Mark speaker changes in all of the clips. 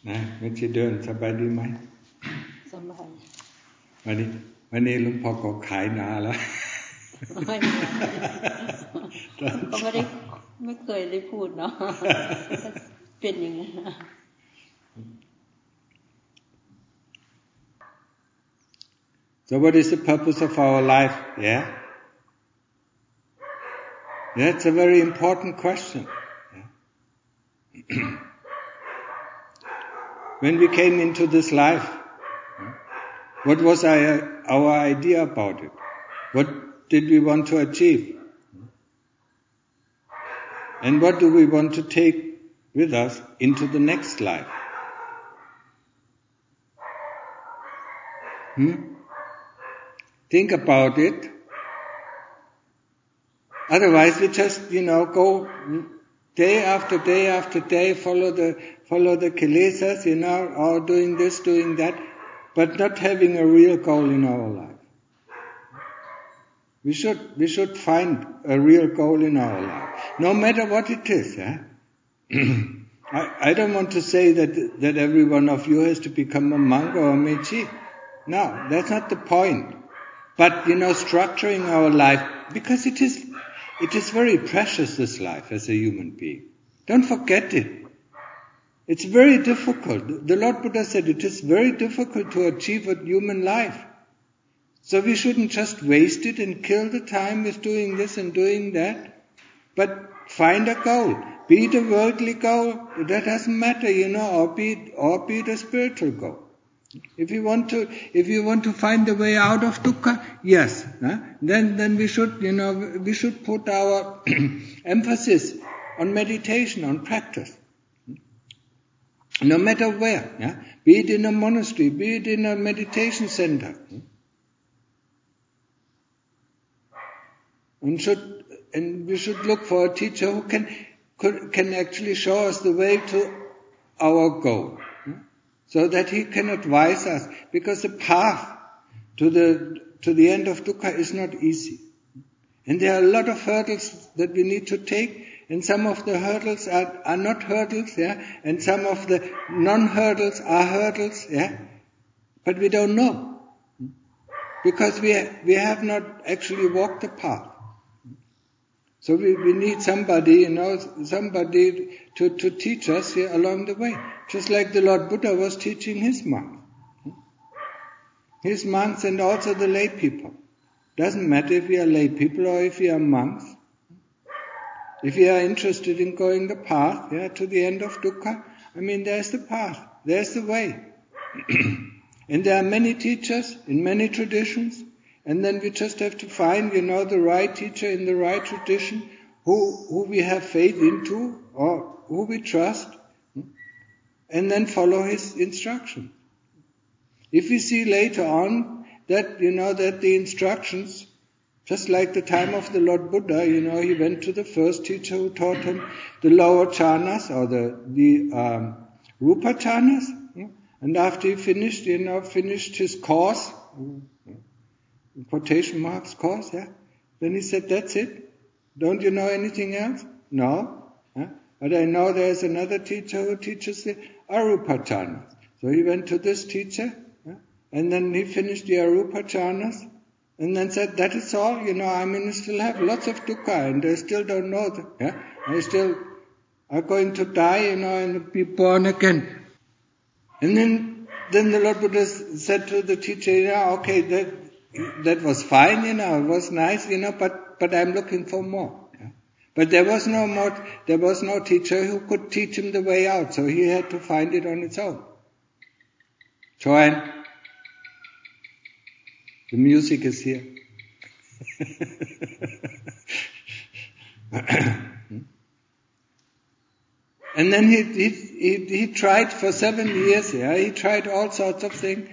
Speaker 1: นะไม่ใช่เดินสบายดีไหม
Speaker 2: สบาย
Speaker 1: วันนี้หลวงพ่อก็ขายนาแล้ว
Speaker 2: ก็ไม่เคยได้พูดเนาะเป็นอย่างนั้น
Speaker 1: So what is the purpose of our life? Yeah? That's a very important question. Yeah? When we came into this life, what was our idea about it? What did we want to achieve? And what do we want to take with us into the next life? Think about it. Otherwise we just, go day after day after day, follow the kilesas, or doing this, doing that, but not having a real goal in our life. We should find a real goal in our life, no matter what it is. Yeah? I don't want to say that every one of you has to become a monk or a mechi. No, that's not the point. But, structuring our life, because it is very precious, this life, as a human being. Don't forget it. It's very difficult. The Lord Buddha said it is very difficult to achieve a human life. So we shouldn't just waste it and kill the time with doing this and doing that, but find a goal. Be it a worldly goal, that doesn't matter, or be it a spiritual goal. If you want to find the way out of dukkha, yes, then we should put our emphasis on meditation, on practice. No matter where, be it in a monastery, be it in a meditation center. And we should look for a teacher who can actually show us the way to our goal. So that he can advise us, because the path to the end of dukkha is not easy. And there are a lot of hurdles that we need to take, and some of the hurdles are not hurdles, and some of the non-hurdles are hurdles, but we don't know. Because we have not actually walked the path. So we need somebody, somebody to teach us here along the way. Just like the Lord Buddha was teaching his monks. His monks and also the lay people. Doesn't matter if we are lay people or if we are monks. If we are interested in going the path, to the end of dukkha, there's the path, there's the way. And there are many teachers in many traditions. And then we just have to find, the right teacher in the right tradition, who we have faith into, or who we trust, and then follow his instruction. If we see later on that, that the instructions, just like the time of the Lord Buddha, he went to the first teacher who taught him the lower jhanas, or the rupa jhanas, and after he finished his course, quotation marks course, then he said, that's it? Don't you know anything else? No. But I know there's another teacher who teaches the arupa jhanas. So he went to this teacher, and then he finished the arupa jhanas, and then said, that is all, I still have lots of dukkha, and I still don't know that, I still are going to die, and be born again. And then the Lord Buddha said to the teacher, okay, that was fine, it was nice, but I'm looking for more. But there was no teacher who could teach him the way out, so he had to find it on his own. Joanne, the music is here. And then he tried for 7 years, he tried all sorts of things.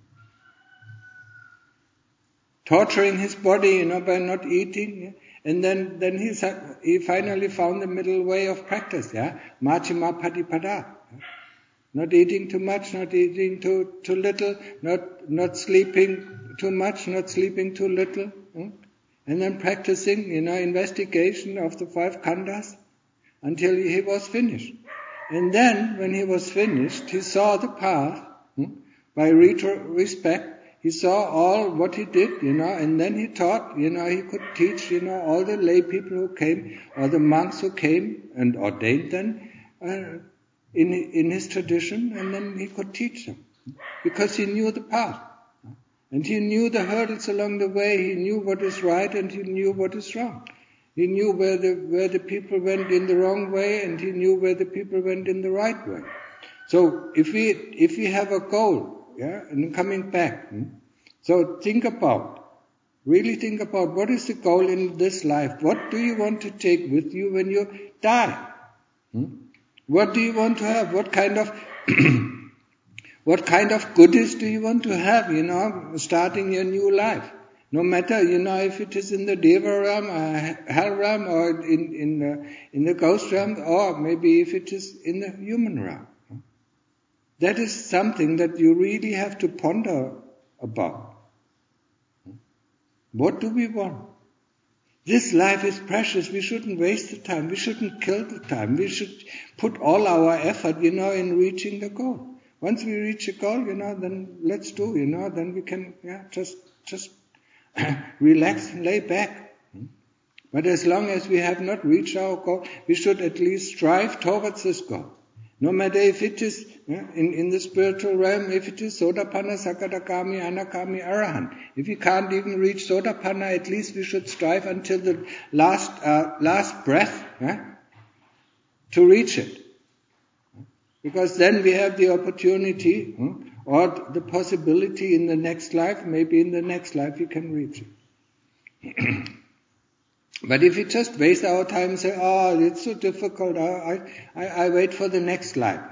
Speaker 1: Torturing his body, by not eating, and then he finally found the middle way of practice, Majjhima Patipada. Not eating too much, not eating too little, not sleeping too much, not sleeping too little, and then practicing, investigation of the 5 khandhas until he was finished. And then, when he was finished, he saw the path, by retrospect, he saw all what he did, and then he taught, he could teach, all the lay people who came, or the monks who came and ordained them, in his tradition, and then he could teach them. Because he knew the path. And he knew the hurdles along the way, he knew what is right and he knew what is wrong. He knew where the people went in the wrong way and he knew where the people went in the right way. So if we have a goal, and coming back, so really think about what is the goal in this life? What do you want to take with you when you die? What do you want to have? What kind of what kind of goodies do you want to have, starting your new life? No matter, if it is in the Deva realm, hell realm, or in the ghost realm, or maybe if it is in the human realm. That is something that you really have to ponder about. What do we want? This life is precious. We shouldn't waste the time. We shouldn't kill the time. We should put all our effort, in reaching the goal. Once we reach a goal, then let's do, then we can, just relax and lay back. But as long as we have not reached our goal, we should at least strive towards this goal. No matter if it is, in the spiritual realm, if it is Sotapanna, Sakadagami, Anagami, Arahant. If we can't even reach Sotapanna, at least we should strive until the last breath, to reach it. Because then we have the opportunity, or the possibility in the next life, maybe in the next life we can reach it. But if we just waste our time and say, it's so difficult, I wait for the next life,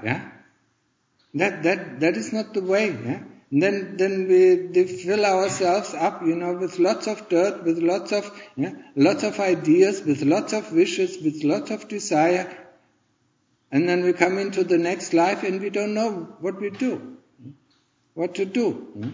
Speaker 1: that is not the way, And then we fill ourselves up, with lots of dirt, with lots of ideas, with lots of wishes, with lots of desire, and then we come into the next life and we don't know what to do.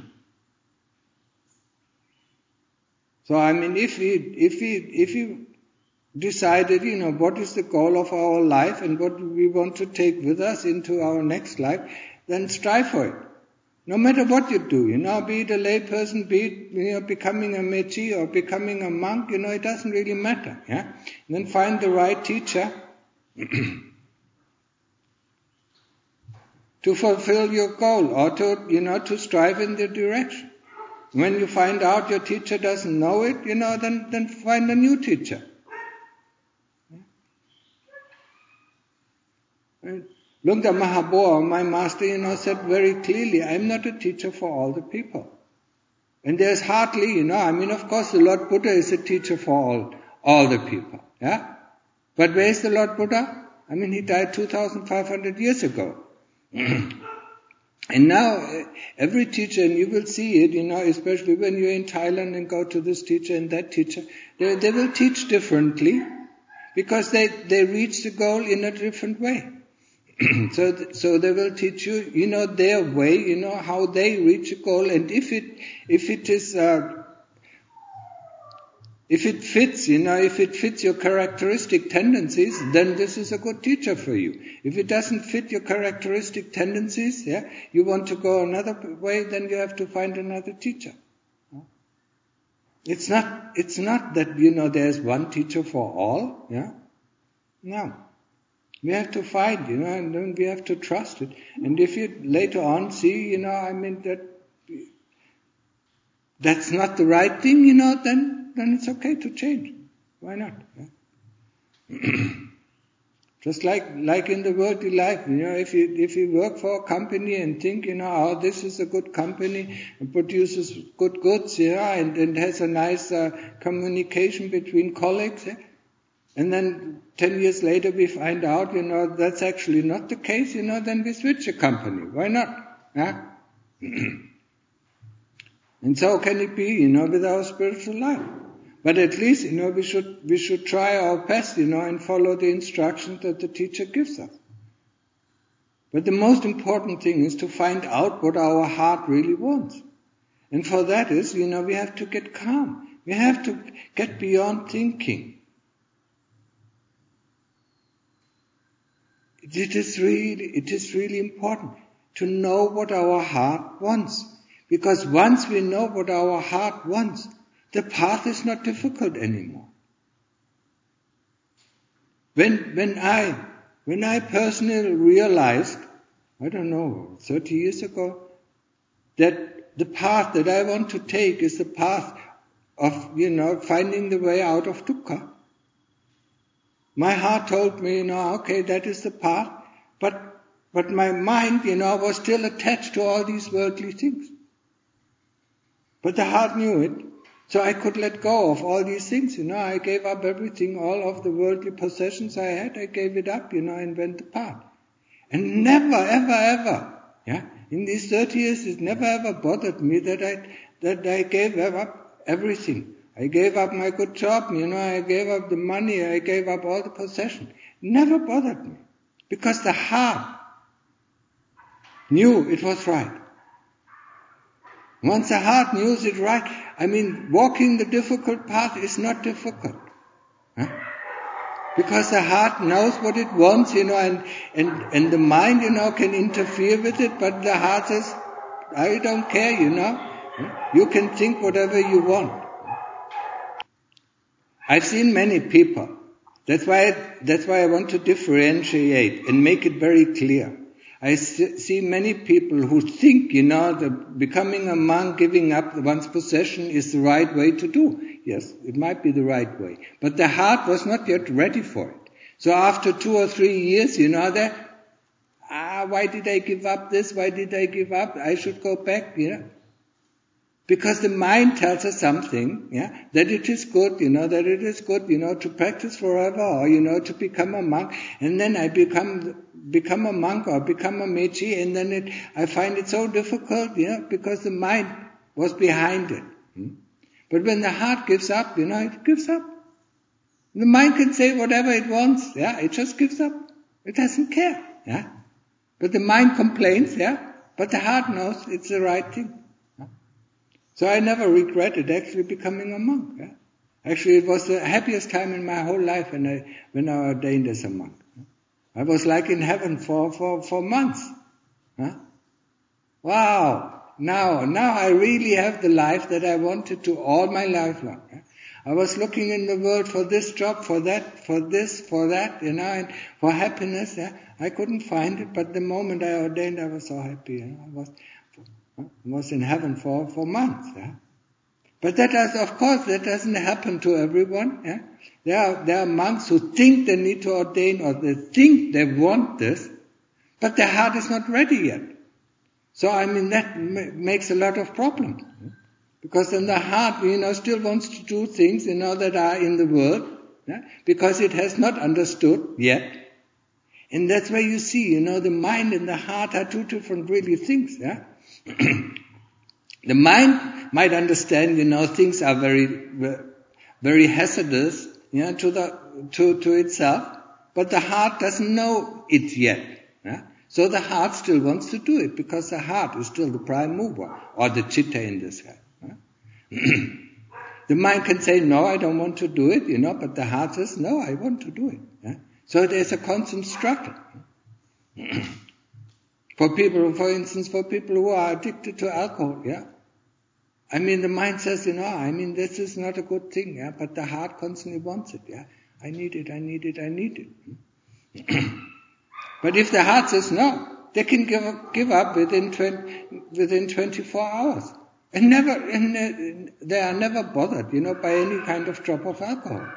Speaker 1: So if we decided, what is the goal of our life and what we want to take with us into our next life, then strive for it. No matter what you do, be it a lay person, be it, becoming a mechi or becoming a monk, it doesn't really matter, And then find the right teacher to fulfill your goal or to strive in the direction. When you find out your teacher doesn't know it, then find a new teacher. Lungta Mahaboa, my master, said very clearly, I'm not a teacher for all the people. And there's hardly, of course the Lord Buddha is a teacher for all the people. But where is the Lord Buddha? He died 2,500 years ago. And now, every teacher, and you will see it, especially when you're in Thailand and go to this teacher and that teacher, they will teach differently because they reach the goal in a different way. So they will teach you, their way, how they reach a goal, and if it fits your characteristic tendencies, then this is a good teacher for you. If it doesn't fit your characteristic tendencies, you want to go another way, then you have to find another teacher. It's not that, there's one teacher for all, No. We have to find, and then we have to trust it. And if you later on see, that's not the right thing, then it's okay to change. Why not? Just like in the worldly life, if you work for a company and think, this is a good company, it produces good goods, and has a nice communication between colleagues, and then 10 years later we find out, that's actually not the case, then we switch a company. Why not? And so can it be, with our spiritual life. But at least, we should try our best, and follow the instructions that the teacher gives us. But the most important thing is to find out what our heart really wants. And for that is, we have to get calm. We have to get beyond thinking. it is really important to know what our heart wants. Because once we know what our heart wants, the path is not difficult anymore. When I personally realized, I don't know, 30 years ago, that the path that I want to take is the path of, finding the way out of dukkha. My heart told me, okay, that is the path, but my mind, was still attached to all these worldly things. But the heart knew it, so I could let go of all these things, I gave up everything, all of the worldly possessions I had, I gave it up, and went the path. And never, ever, ever, in these 30 years, it never ever bothered me that I gave up everything. I gave up my good job, I gave up the money, I gave up all the possession. Never bothered me. Because the heart knew it was right. Once the heart knows it right, walking the difficult path is not difficult. Because the heart knows what it wants, and the mind, can interfere with it, but the heart says, I don't care, You can think whatever you want. I've seen many people. That's why I want to differentiate and make it very clear. I see many people who think, that becoming a monk, giving up one's possession is the right way to do. Yes, it might be the right way. But the heart was not yet ready for it. So after 2 or 3 years, why did I give up this? Why did I give up? I should go back, Because the mind tells us something, that it is good, to practice forever, or, to become a monk. And then I become a monk or become a mechi, and then I find it so difficult, because the mind was behind it. But when the heart gives up, it gives up. The mind can say whatever it wants, it just gives up. It doesn't care, But the mind complains, but the heart knows it's the right thing. So I never regretted actually becoming a monk. Actually, it was the happiest time in my whole life when I ordained as a monk. I was like in heaven for months. Wow! Now I really have the life that I wanted to all my life long. I was looking in the world for this job, for that, for this, for that, and for happiness. I couldn't find it, but the moment I ordained, I was so happy. I was in heaven for months. But that doesn't happen to everyone. There are monks who think they need to ordain, or they think they want this, but their heart is not ready yet. So that makes a lot of problems. Because then the heart, still wants to do things, that are in the world, because it has not understood yet. And that's where you see, the mind and the heart are two different really things. The mind might understand, things are very, very hazardous, to itself, but the heart doesn't know it yet. So the heart still wants to do it, because the heart is still the prime mover, or the chitta in this case. The mind can say, no, I don't want to do it, but the heart says, no, I want to do it. So there's a constant struggle. For instance, for people who are addicted to alcohol, the mind says, this is not a good thing, but the heart constantly wants it, I need it. But if the heart says no, they can give up within 24 hours. And they are never bothered, by any kind of drop of alcohol.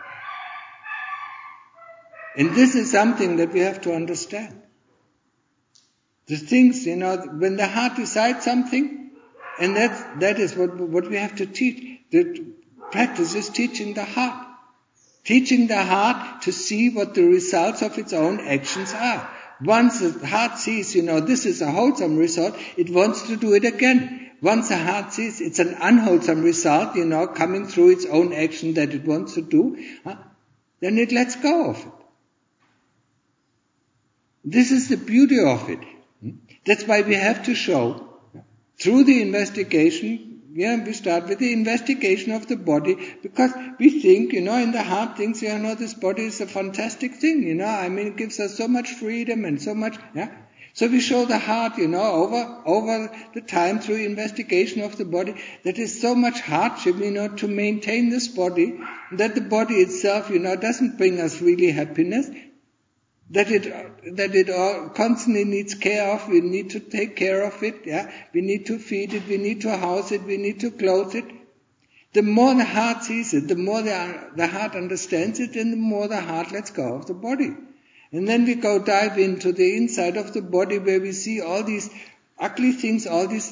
Speaker 1: And this is something that we have to understand. The things, when the heart decides something, and that is what we have to teach. The practice is teaching the heart. Teaching the heart to see what the results of its own actions are. Once the heart sees, this is a wholesome result, it wants to do it again. Once the heart sees it's an unwholesome result, coming through its own action that it wants to do, then it lets go of it. This is the beauty of it. That's why we have to show, through the investigation, we start with the investigation of the body, because we think, in the heart thinks, this body is a fantastic thing, it gives us so much freedom and so much, So we show the heart, over the time through investigation of the body, that is so much hardship, to maintain this body, that the body itself, doesn't bring us really happiness, that it all constantly needs care of. We need to take care of it, we need to feed it, we need to house it, we need to clothe it. The more the heart sees it, the more the heart understands it, and the more the heart lets go of the body. And then we go dive into the inside of the body, where we see all these ugly things, all these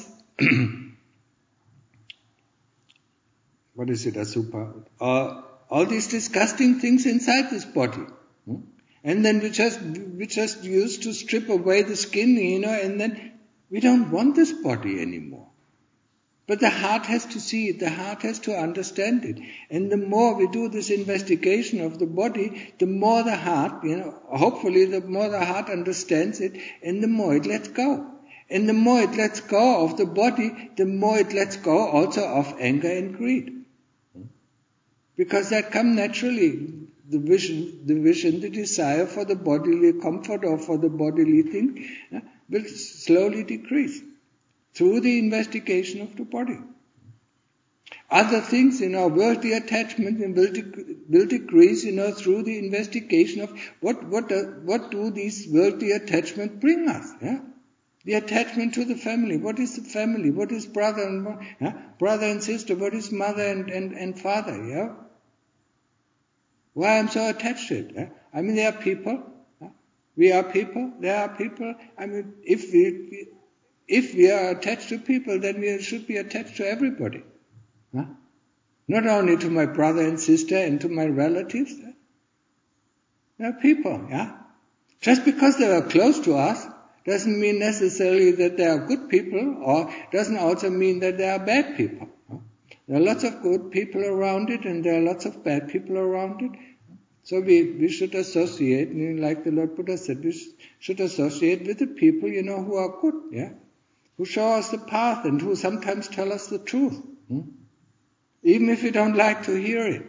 Speaker 1: what is it, asupa? All these disgusting things inside this body. And then we just used to strip away the skin, and then we don't want this body anymore. But the heart has to see it, the heart has to understand it. And the more we do this investigation of the body, the more the heart, hopefully the more the heart understands it, and the more it lets go. And the more it lets go of the body, the more it lets go also of anger and greed. Because that come naturally. The vision, the desire for the bodily comfort or for the bodily thing will slowly decrease through the investigation of the body. Other things, worldly attachment will decrease, through the investigation of what do these worldly attachments bring us, The attachment to the family. What is the family? What is brother and sister? What is mother and father, Why I'm so attached to it? There are people. We are people. There are people. If we are attached to people, then we should be attached to everybody. Not only to my brother and sister and to my relatives. They are people. Just because they are close to us doesn't mean necessarily that they are good people, or doesn't also mean that they are bad people. There are lots of good people around it, and there are lots of bad people around it. So we should associate, like the Lord Buddha said, we should associate with the people, who are good, who show us the path and who sometimes tell us the truth, even if we don't like to hear it.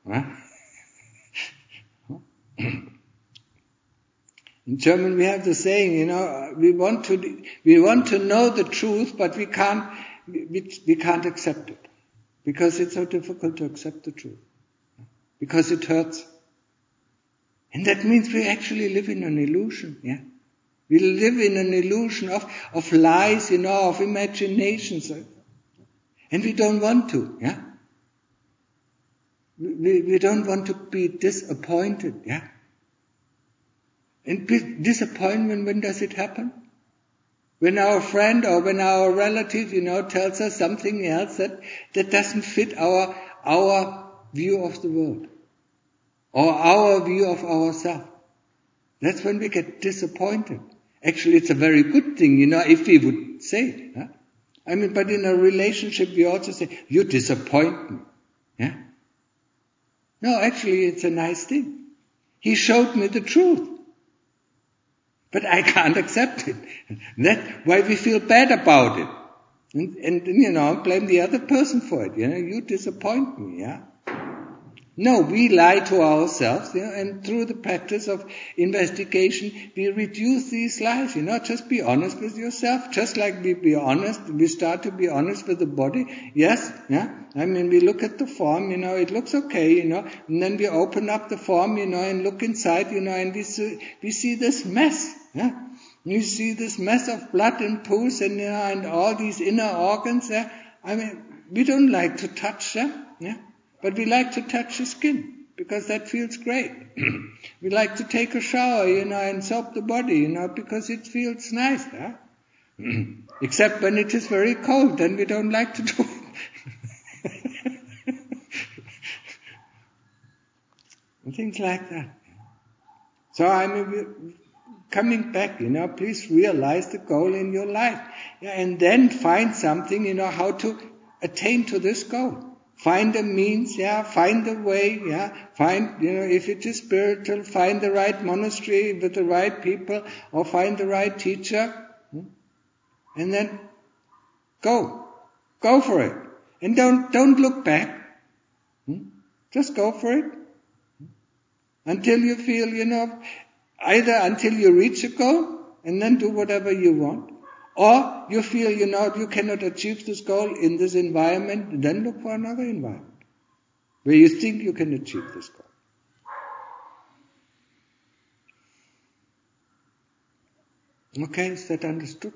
Speaker 1: In German we have the saying, we want to know the truth, but we can't accept it. Because it's so difficult to accept the truth. Because it hurts. And that means we actually live in an illusion, We live in an illusion of lies, of imaginations. And we don't want to, We don't want to be disappointed, And disappointment, when does it happen? When our friend or when our relative, tells us something else that doesn't fit our view of the world, or our view of ourselves. That's when we get disappointed. Actually, it's a very good thing, if we would say it. But in a relationship, we also say, you disappoint me. No, actually, it's a nice thing. He showed me the truth. But I can't accept it. That's why we feel bad about it. And blame the other person for it. You disappoint me, No, we lie to ourselves, and through the practice of investigation, we reduce these lies, just be honest with yourself, just like we start to be honest with the body, yes, we look at the form, it looks okay, and then we open up the form, and look inside, and we see this mess, You see this mess of blood and pus and all these inner organs, we don't like to touch them, But we like to touch the skin, because that feels great. We like to take a shower, and soap the body, because it feels nice, Except when it is very cold, then we don't like to do it. And things like that. So coming back, please realize the goal in your life. And then find something, how to attain to this goal. Find a means, find a way, find, if it is spiritual, find the right monastery with the right people, or find the right teacher, and then go for it. And don't look back. Just go for it. Until you feel, either until you reach a goal and then do whatever you want, or you feel, you cannot achieve this goal in this environment, and then look for another environment where you think you can achieve this goal. Okay, is that understood?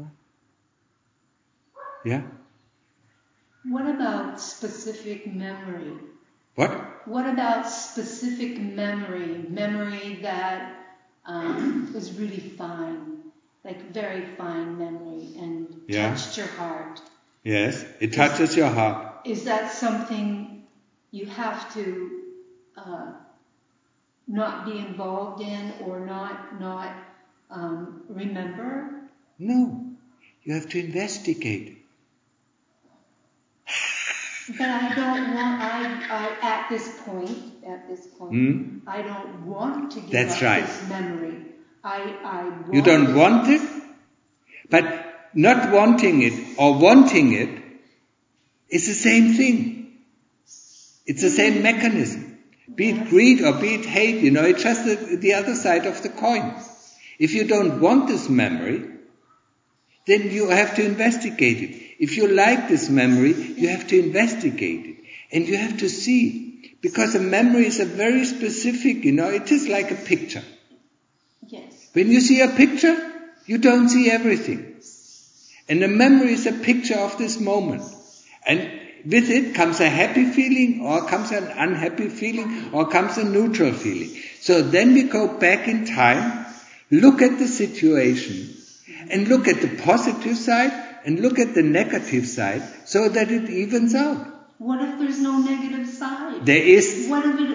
Speaker 1: Yeah?
Speaker 3: What about specific memory?
Speaker 1: What?
Speaker 3: What about specific memory? Memory that is really fine, like very fine memory, and touched your heart.
Speaker 1: Yes, it touches your heart.
Speaker 3: Is that something you have to not be involved in or not remember?
Speaker 1: No, you have to investigate.
Speaker 3: But I don't want. I at this point, I don't want to give up this memory. I want
Speaker 1: you don't want it, but not wanting it or wanting it is the same thing. It's the same mechanism. Be it greed or be it hate, it's just the other side of the coin. If you don't want this memory, then you have to investigate it. If you like this memory, you have to investigate it. And you have to see. Because a memory is a very specific, it is like a picture.
Speaker 3: Yes.
Speaker 1: When you see a picture, you don't see everything. And a memory is a picture of this moment. And with it comes a happy feeling, or comes an unhappy feeling, or comes a neutral feeling. So then we go back in time, look at the situation, and look at the positive side, and look at the negative side, so that it evens out.
Speaker 3: What if there's no negative side?
Speaker 1: There is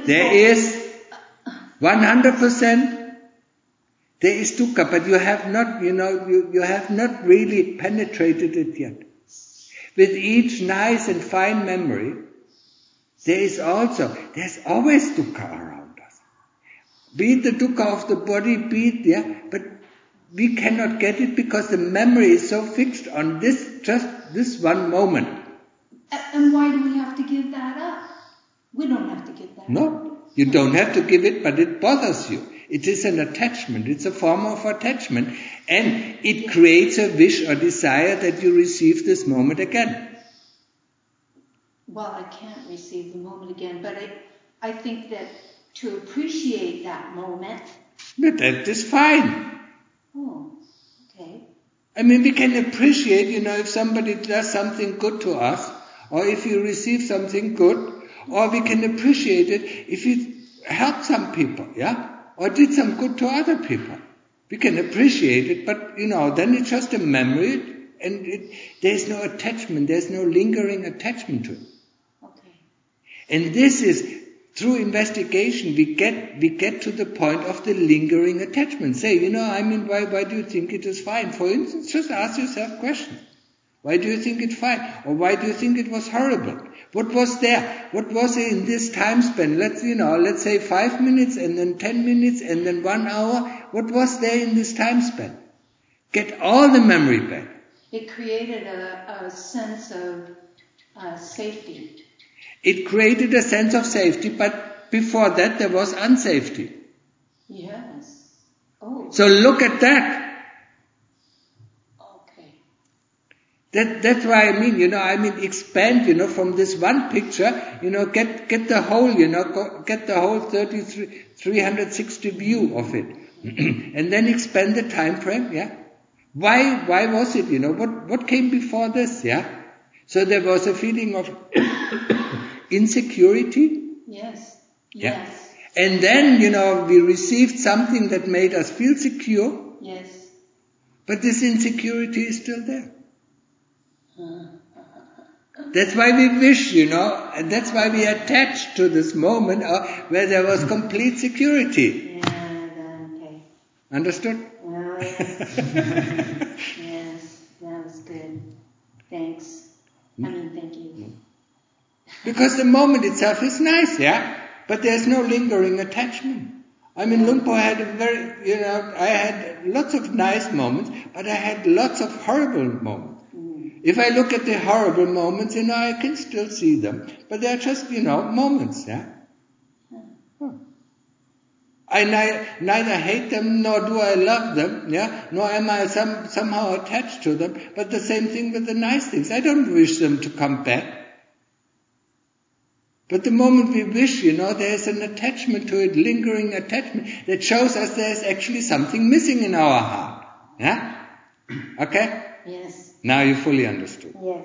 Speaker 1: 100%. There is dukkha, but you have not, you have not really penetrated it yet. With each nice and fine memory, there's always dukkha around us. Be it the dukkha of the body, but we cannot get it because the memory is so fixed on this one moment.
Speaker 3: And why do we have to give that up? We don't have to give that up.
Speaker 1: No, you don't have to give it, but it bothers you. It is an attachment. It's a form of attachment. And it creates a wish or desire that you receive this moment again.
Speaker 3: Well, I can't receive the moment again, but I think that to appreciate that moment...
Speaker 1: But that is fine.
Speaker 3: Oh, okay.
Speaker 1: I mean, we can appreciate, if somebody does something good to us, or if you receive something good, or we can appreciate it if you help some people, or did some good to other people. We can appreciate it, but, then it's just a memory, and there's no attachment, there's no lingering attachment to it.
Speaker 3: Okay.
Speaker 1: And this is, through investigation, we get to the point of the lingering attachment. Say, why do you think it is fine? For instance, just ask yourself questions. Why do you think it's fine? Or why do you think it was horrible? What was there? What was in this time span? Let's say 5 minutes, and then 10 minutes, and then 1 hour. What was there in this time span? Get all the memory back.
Speaker 3: It created a sense of safety.
Speaker 1: It created a sense of safety, but before that there was unsafety.
Speaker 3: Yes. Oh.
Speaker 1: So look at that.
Speaker 3: Okay.
Speaker 1: That's why expand, from this one picture, get the whole, get the whole 360 view of it. And then expand the time frame, Why was it, what came before this, So there was a feeling of insecurity.
Speaker 3: Yes.
Speaker 1: Yeah.
Speaker 3: Yes.
Speaker 1: And then, we received something that made us feel secure.
Speaker 3: Yes.
Speaker 1: But this insecurity is still there. That's why we wish, and that's why we attach to this moment where there was complete security.
Speaker 3: Yeah, okay.
Speaker 1: Understood?
Speaker 3: Oh, yes. Yes, that was good. Thanks. Thank you.
Speaker 1: Because the moment itself is nice, but there's no lingering attachment. Luang Por had I had lots of nice moments, but I had lots of horrible moments. If I look at the horrible moments, I can still see them. But they're just, moments, yeah? I neither hate them nor do I love them, yeah? Nor am I somehow attached to them. But the same thing with the nice things. I don't wish them to come back. But the moment we wish, there's an attachment to it, lingering attachment, that shows us there's actually something missing in our heart. Yeah? Okay?
Speaker 3: Yes.
Speaker 1: Now you fully understood.
Speaker 3: Yes.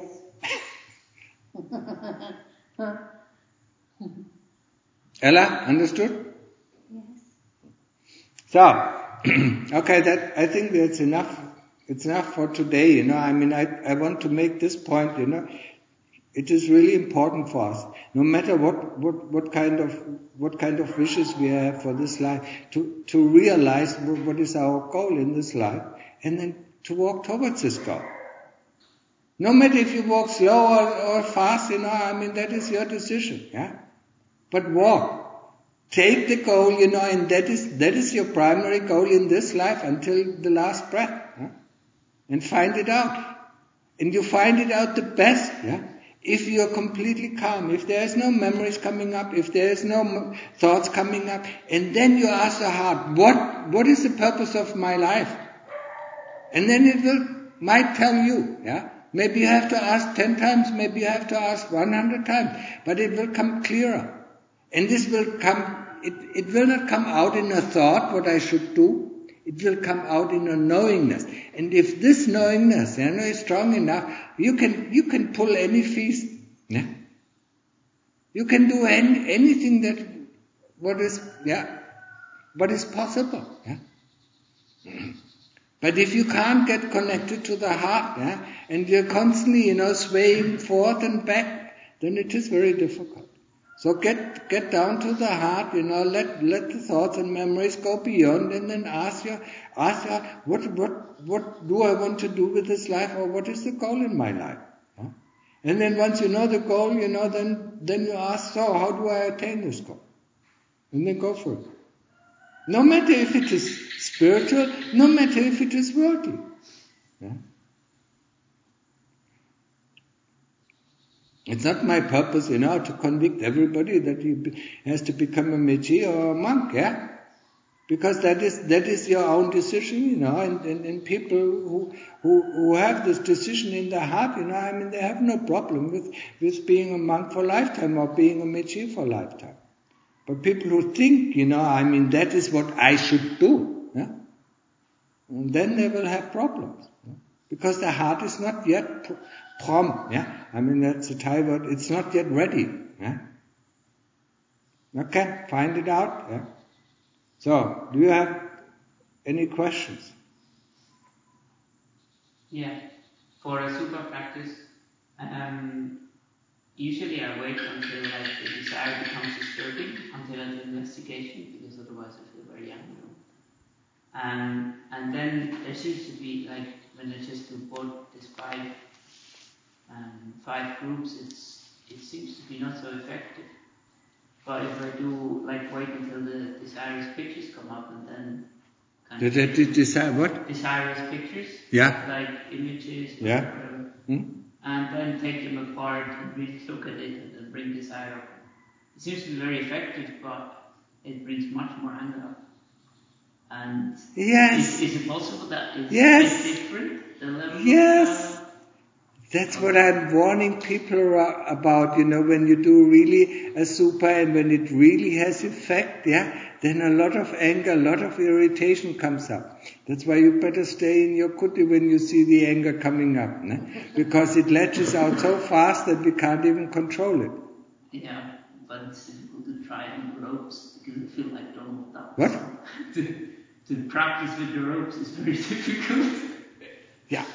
Speaker 1: Ella, understood?
Speaker 3: Yes.
Speaker 1: So, okay, I think that's enough. It's enough for today, I want to make this point, it is really important for us, no matter what kind of wishes we have for this life, to realize what is our goal in this life, and then to walk towards this goal. No matter if you walk slow or fast, that is your decision, yeah? But walk. Take the goal, and that is your primary goal in this life until the last breath, yeah? And find it out. And you find it out the best, yeah? If you are completely calm, if there is no memories coming up, if there is no thoughts coming up, and then you ask the heart, what is the purpose of my life? And then it might tell you, yeah? Maybe you have to ask 10 times, maybe you have to ask 100 times, but it will come clearer. And this will come, it will not come out in a thought what I should do. It will come out in a knowingness. And if this knowingness, is strong enough, you can pull any feast. Yeah? You can do anything what is possible. Yeah? But if you can't get connected to the heart, yeah, and you're constantly, swaying forth and back, then it is very difficult. So get down to the heart, let the thoughts and memories go beyond, and then ask what do I want to do with this life, or what is the goal in my life? Huh? And then once you know the goal, then you ask, so how do I attain this goal? And then go for it. No matter if it is spiritual, no matter if it is worldly. Yeah? It's not my purpose, to convict everybody that he has to become a mechi or a monk, yeah? Because that is your own decision, and people who have this decision in their heart, they have no problem with being a monk for a lifetime or being a mechi for a lifetime. But people who think, that is what I should do, yeah? And then they will have problems, yeah? Because the heart is not yet prompt, yeah? That's a Thai word, it's not yet ready, yeah? Okay, find it out, yeah? So, do you have any questions?
Speaker 4: Yeah, for a super practice, usually I wait until the desire becomes disturbing, until I do investigation, because otherwise I feel very young. And then there seems to be, when I just do both these five groups, it seems to be not so effective. But if I do wait until the desirous pictures come up and then desirous pictures,
Speaker 1: yeah,
Speaker 4: like images, or
Speaker 1: yeah,
Speaker 4: whatever, and then take them apart and really look at it and then bring desire up. It seems to be very effective, but it brings much more anger up. And
Speaker 1: yes,
Speaker 4: is it possible that it's different? The level
Speaker 1: yes. That's what I'm warning people about, when you do really a super and when it really has effect, yeah, then a lot of anger, a lot of irritation comes up. That's why you better stay in your kuti when you see the anger coming up, né? Because it latches out so fast that we can't even control it.
Speaker 4: Yeah, but it's difficult to try on the ropes because I feel like Donald Duck.
Speaker 1: What?
Speaker 4: To practice with the ropes is very difficult.
Speaker 1: Yeah,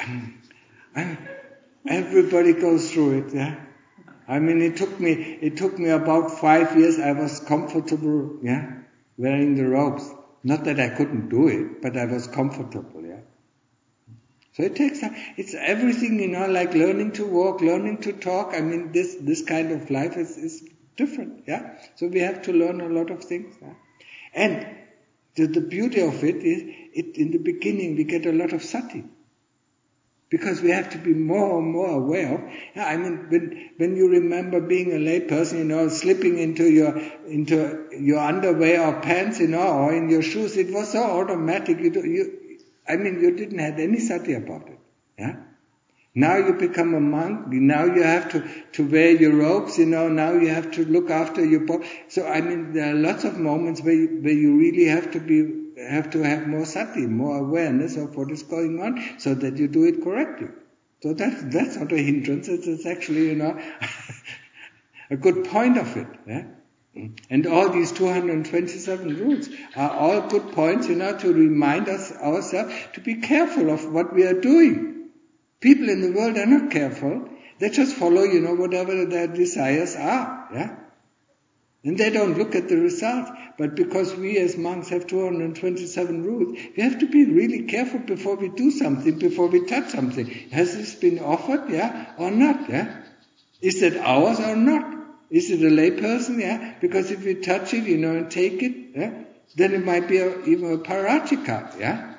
Speaker 1: everybody goes through it, yeah. It took me about 5 years. I was comfortable, yeah, wearing the ropes. Not that I couldn't do it, but I was comfortable, yeah. So it takes time. It's everything, like learning to walk, learning to talk. This kind of life is different, yeah. So we have to learn a lot of things, yeah? And the beauty of it is, in the beginning we get a lot of sati. Because we have to be more and more aware of. I mean, when you remember being a lay person, slipping into your underwear or pants, or in your shoes, it was so automatic. You didn't have any sati about it. Yeah. Now you become a monk. Now you have to wear your robes. Now you have to look after your body. So there are lots of moments where you really have to have more sati, more awareness of what is going on, so that you do it correctly. So that's not a hindrance. It's actually a good point of it. Yeah? And all these 227 rules are all good points, to remind us ourselves to be careful of what we are doing. People in the world are not careful. They just follow, whatever their desires are. Yeah? And they don't look at the results. But because we as monks have 227 rules, we have to be really careful before we do something, before we touch something. Has this been offered, or not, Is it ours or not? Is it a lay person, Because if we touch it, and take it, then it might be even a parachika,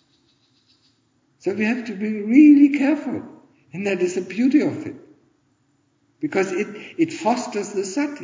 Speaker 1: So we have to be really careful. And that is the beauty of it. Because it fosters the sati.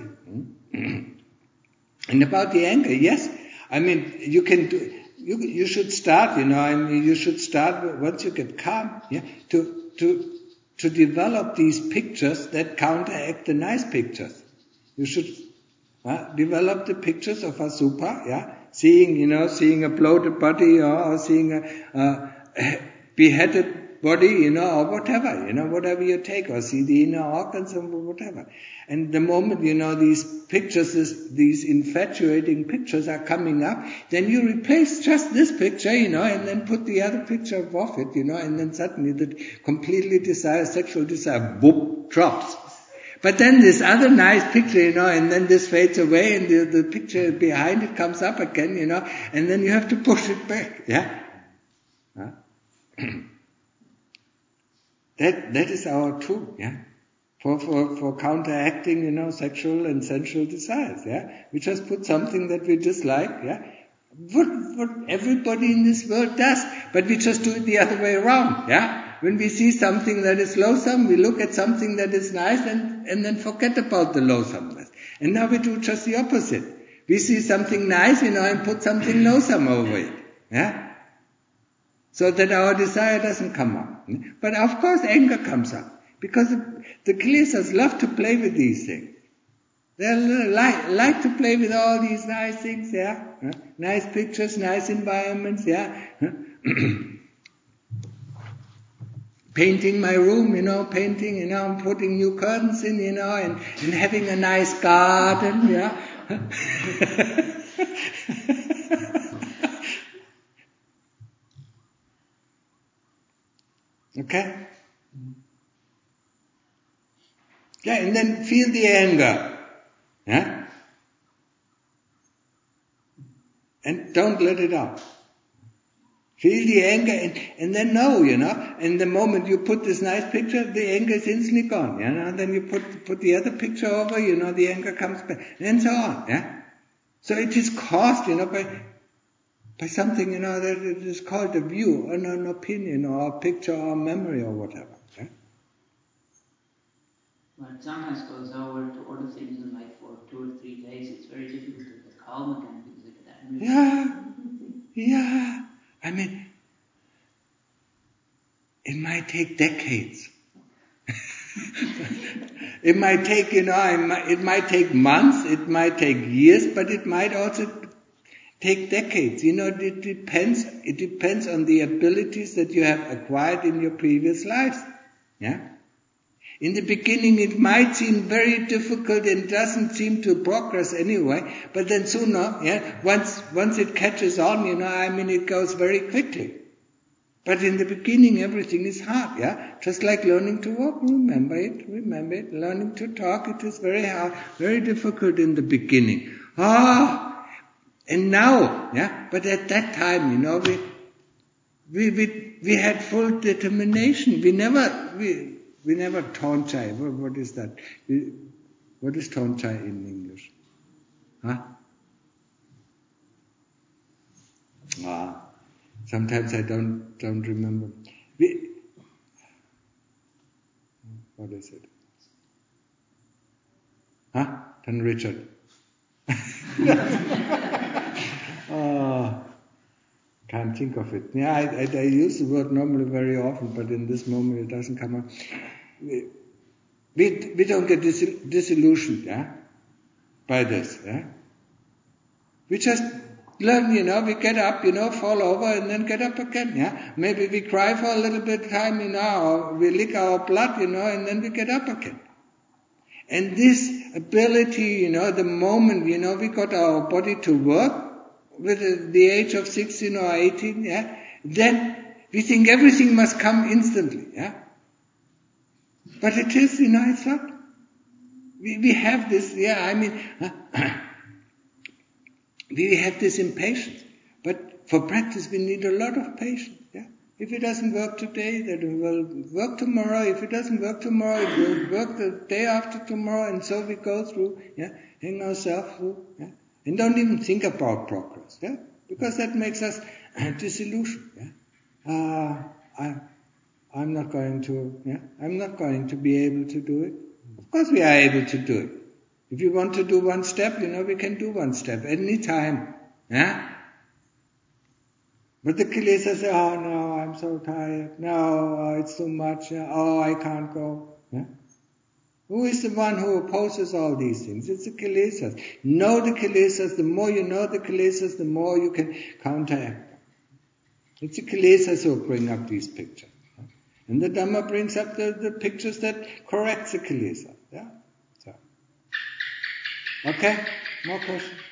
Speaker 1: And about the anger, yes. You can do, you should start, you should start once you get calm, to develop these pictures that counteract the nice pictures. You should develop the pictures of Asubha, seeing a bloated body, or seeing a beheaded body, or whatever, whatever you take, or see the inner organs or whatever. And the moment, these pictures, these infatuating pictures are coming up, then you replace just this picture, and then put the other picture above it, and then suddenly the completely sexual desire, boom, drops. But then this other nice picture, and then this fades away, and the picture behind it comes up again, and then you have to push it back, That is our tool, for counteracting, sexual and sensual desires, We just put something that we dislike, What everybody in this world does, but we just do it the other way around, When we see something that is loathsome, we look at something that is nice and then forget about the loathsomeness. And now we do just the opposite. We see something nice, and put something loathsome over it, So that our desire doesn't come up. But of course anger comes up. Because the Kilesas love to play with these things. They like to play with all these nice things, Nice pictures, nice environments, Painting my room, painting, putting new curtains in, and having a nice garden, Okay? And then feel the anger. And don't let it out. Feel the anger and then know, and the moment you put this nice picture, the anger is instantly gone, and then you put the other picture over, the anger comes back, and so on, So it is caused, by something, that it is called a view, an opinion, or a picture, or a memory, or whatever.
Speaker 4: Well, it sometimes goes over to other things in life for 2 or 3 days. It's very difficult to get calm again because of that.
Speaker 1: Yeah. It might take decades. It might take, it might take months, it might take years, but it might also take decades. It depends on the abilities that you have acquired in your previous lives. In the beginning it might seem very difficult and doesn't seem to progress anyway, but then sooner, once it catches on, it goes very quickly. But in the beginning everything is hard, Just like learning to walk, remember it. Learning to talk, it is very hard, very difficult in the beginning. And now, but at that time, we had full determination. We never tonchai. What is that? What is tonchai in English? Sometimes I don't remember. What is it? Huh? Then Richard. Can't think of it. Yeah, I use the word normally very often, but in this moment it doesn't come up. We don't get disillusioned, yeah, by this, yeah. We just learn, we get up, fall over and then get up again, yeah. Maybe we cry for a little bit of time, or we lick our blood, and then we get up again. And this ability, the moment, we got our body to work with the age of 16 or 18, yeah, then we think everything must come instantly, yeah. But it is, it's not. We have this, we have this impatience. But for practice we need a lot of patience, yeah. If it doesn't work today, then it will work tomorrow. If it doesn't work tomorrow, it will work the day after tomorrow, and so we go through, yeah, hang ourselves through, yeah. And don't even think about progress, yeah, because that makes us disillusioned, yeah. I'm not going to be able to do it. Of course we are able to do it. If you want to do one step, we can do one step any time, yeah. But the kilesa say, oh no, I'm so tired. No, it's too much. Oh, I can't go. Yeah? Who is the one who opposes all these things? It's the kilesas. Know the kilesas. The more you know the kilesas, the more you can counteract them. It's the kilesas who bring up these pictures. Yeah? And the Dhamma brings up the pictures that correct the kilesas. Yeah? So. Okay? More questions?